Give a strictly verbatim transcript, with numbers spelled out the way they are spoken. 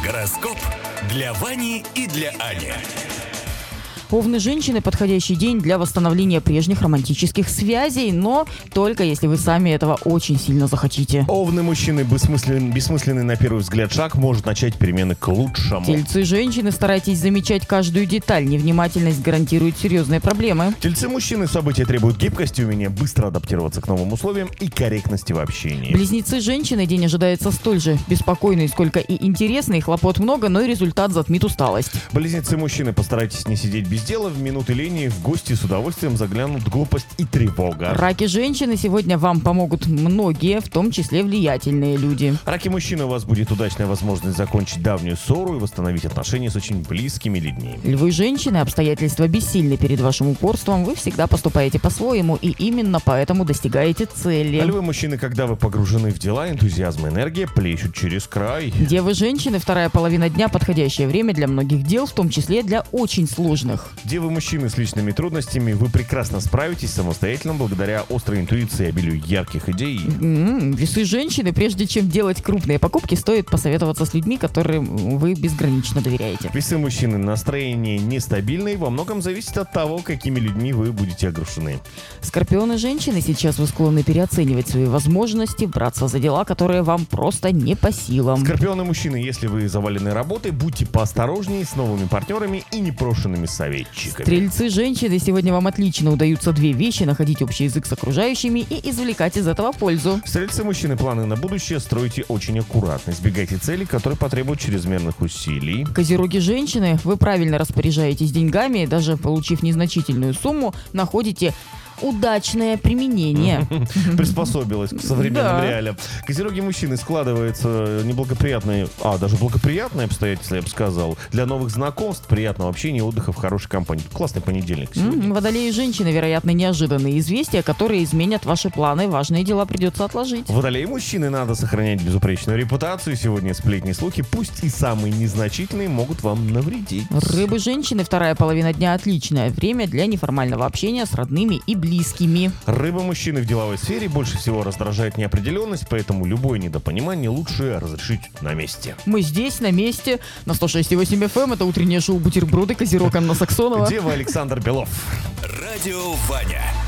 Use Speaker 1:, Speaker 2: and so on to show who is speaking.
Speaker 1: Гороскоп для Вани и для Ани.
Speaker 2: Овны женщины – подходящий день для восстановления прежних романтических связей, но только если вы сами этого очень сильно захотите.
Speaker 3: Овны мужчины бессмысленный, бессмысленный на первый взгляд шаг может начать перемены к лучшему.
Speaker 2: Тельцы женщины – старайтесь замечать каждую деталь, невнимательность гарантирует серьезные проблемы.
Speaker 3: Тельцы мужчины события требуют гибкости, умения быстро адаптироваться к новым условиям и корректности в общении.
Speaker 2: Близнецы женщины день ожидается столь же беспокойный, сколько и интересный, хлопот много, но и результат затмит усталость.
Speaker 3: Близнецы мужчины, постарайтесь не сидеть без дела, в минуты лени в гости с удовольствием заглянут глупость и тревога.
Speaker 2: Раки женщины сегодня вам помогут многие, в том числе влиятельные люди.
Speaker 3: Раки мужчины, у вас будет удачная возможность закончить давнюю ссору и восстановить отношения с очень близкими людьми.
Speaker 2: Львы женщины, обстоятельства бессильны перед вашим упорством, вы всегда поступаете по-своему и именно поэтому достигаете цели.
Speaker 3: А львы мужчины, когда вы погружены в дела, энтузиазм и энергия плещут через край.
Speaker 2: Девы женщины, вторая половина дня – подходящее время для многих дел, в том числе для очень сложных.
Speaker 3: Девы мужчины с личными трудностями, вы прекрасно справитесь самостоятельно благодаря острой интуиции и обилию ярких идей.
Speaker 2: М-м, весы женщины, прежде чем делать крупные покупки, стоит посоветоваться с людьми, которым вы безгранично доверяете.
Speaker 3: Весы мужчины, настроение нестабильное, во многом зависит от того, какими людьми вы будете огрушены.
Speaker 2: Скорпионы женщины, сейчас вы склонны переоценивать свои возможности, браться за дела, которые вам просто не по силам.
Speaker 3: Скорпионы мужчины, если вы завалены работой, будьте поосторожнее с новыми партнерами и непрошенными советчиками.
Speaker 2: Стрельцы женщины, сегодня вам отлично удаются две вещи: находить общий язык с окружающими и извлекать из этого пользу.
Speaker 3: Стрельцы мужчины, планы на будущее стройте очень аккуратно, избегайте целей, которые потребуют чрезмерных усилий.
Speaker 2: Козероги женщины, вы правильно распоряжаетесь деньгами, даже получив незначительную сумму, находите удачное применение.
Speaker 3: Приспособилась к современным
Speaker 2: Да.
Speaker 3: реалиям. Козероги мужчины, складываются неблагоприятные, а даже благоприятные обстоятельства, я бы сказал, для новых знакомств, приятного общения и отдыха в хорошей компании. Классный понедельник сегодня.
Speaker 2: М, Водолеи женщины, вероятно, неожиданные известия, которые изменят ваши планы. Важные дела придется отложить.
Speaker 3: Водолеи мужчины, надо сохранять безупречную репутацию. Сегодня сплетни, слухи, пусть и самые незначительные, могут вам навредить.
Speaker 2: Рыбы женщины, вторая половина дня отличное время для неформального общения с родными и близкими. близкими.
Speaker 3: Рыбы мужчины в деловой сфере больше всего раздражает неопределенность, поэтому любое недопонимание лучше разрешить на месте.
Speaker 2: Мы здесь, на месте, на сто шесть и восемь эф эм. Это утреннее шоу «Бутерброды», Козерог Анна Саксонова.
Speaker 3: Дева Александр Белов.
Speaker 1: Радио Ваня.